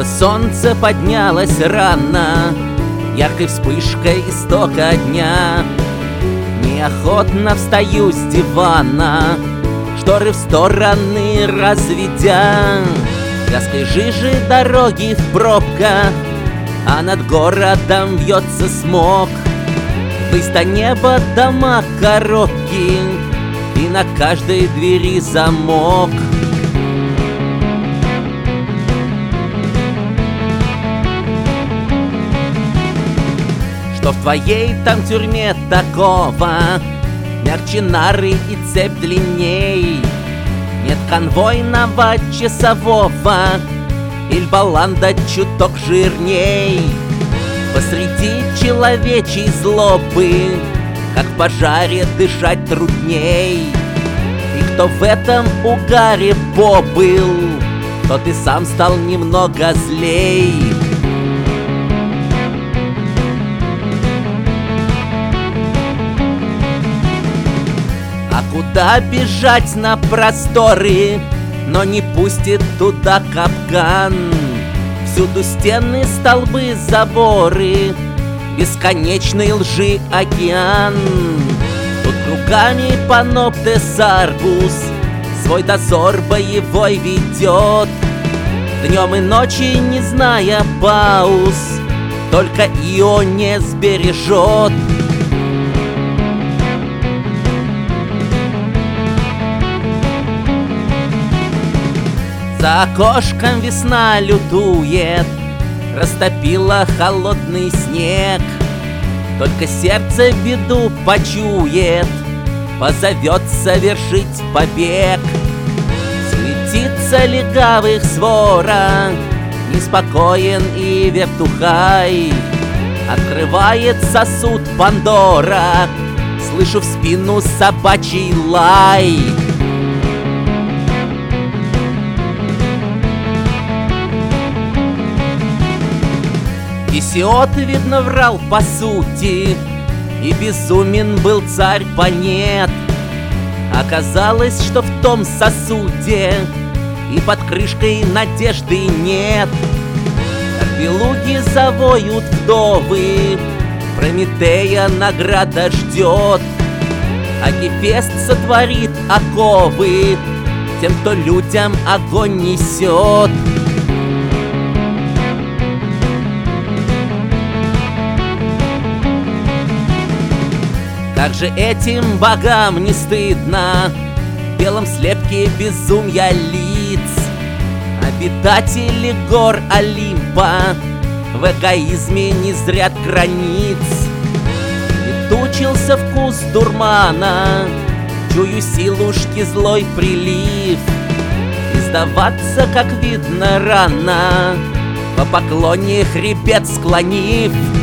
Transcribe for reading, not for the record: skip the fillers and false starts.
что солнце поднялось рано, яркой вспышкой истока дня. Неохотно встаю с дивана, шторы в стороны разведя. Вязкой жижи дороги в пробках, а над городом вьется смог. Высь-то небо, дома коробки, и на каждой двери замок. Что в твоей там тюрьме такого? Мягче нары и цепь длинней. Нет конвойного часового, иль баланда чуток жирней. Посреди человечьей злобы, как в пожаре, дышать трудней. И кто в этом угаре побыл, тот и сам стал немного злей. А куда бежать на просторы, но не пустит туда капкан? Всюду стены, столбы, заборы, бесконечной лжи океан. Тут кругами Паноптес Аргус свой дозор боевой ведет, днем и ночи не зная пауз, только Ио не сбережет. За окошком весна лютует, растопила холодный снег. Только сердце беду почует, позовет совершить побег. Суетится легавых свора, неспокоен и вертухай. Открывает сосуд Пандора, слышу в спину собачий лай. Гесиод, видно, врал по сути, и безумен был царь Панет. Оказалось, что в том сосуде и под крышкой надежды нет. Как белуги завоют вдовы, Прометея награда ждет. А Гефест сотворит оковы тем, кто людям огонь несет. Как же этим богам не стыдно в белом слепке безумья лиц? Обитатели гор Олимпа в эгоизме не зрят границ. И тучился вкус дурмана, чую силушки злой прилив. И сдаваться, как видно, рано, по поклоне хребет склонив.